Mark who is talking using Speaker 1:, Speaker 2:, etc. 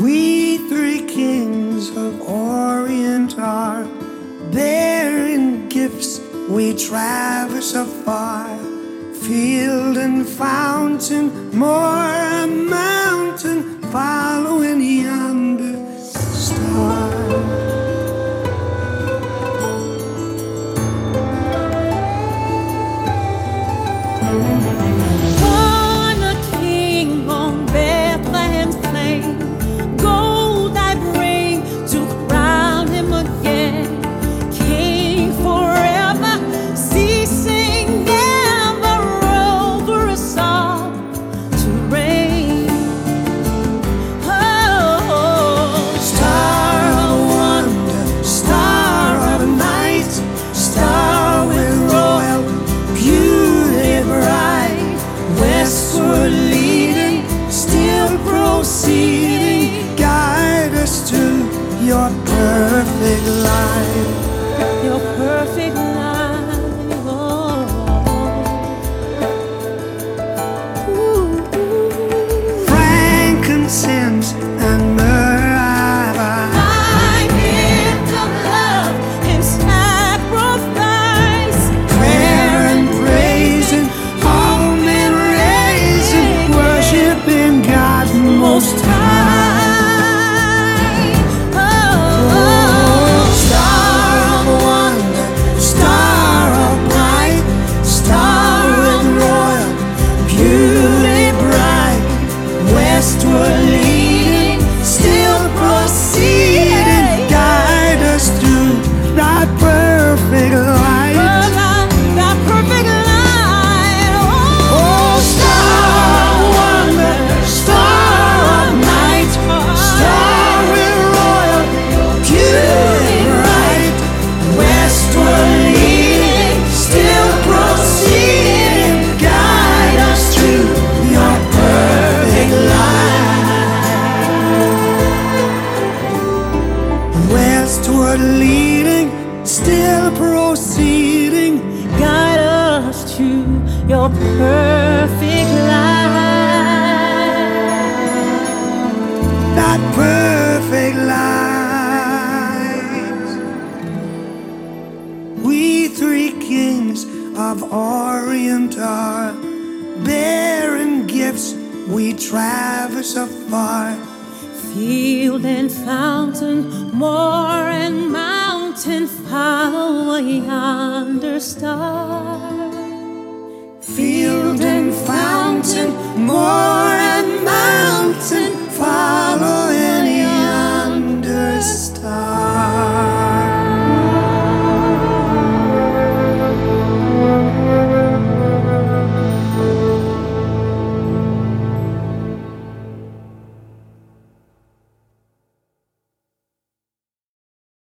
Speaker 1: We three kings of Orient are bearing gifts. We traverse afar, field and fountain, more a mountain, following yonder star.
Speaker 2: Born a king on Bethlehem's plain, gold I bring to crown him again. King forever, ceasing never, over us all to reign. Oh,
Speaker 1: Star of wonder, star of night, star with royal beauty bright, westward leading, still proceeding, guide us to your perfect light.
Speaker 2: your perfect life. Oh. Ooh.
Speaker 1: Frankincense and myrrh,
Speaker 2: My gift of love and sacrifice,
Speaker 1: prayer and praising, all men raising, worshiping God most high. Star of wonder, star of light, star with royal beauty bright, westward leading, still proceeding, guide us through thy perfect light.
Speaker 2: that perfect light.
Speaker 1: Oh, star of wonder, star of night, star with royal beauty bright, westward leading, still proceeding, guide us through your perfect light. Westward leading, still proceeding,
Speaker 2: Guide us to your perfect light.
Speaker 1: that perfect light. We three kings of Orient are bearing gifts. We traverse afar,
Speaker 2: Field and fountain, moor and mountain, follow yonder star.
Speaker 1: field and fountain, more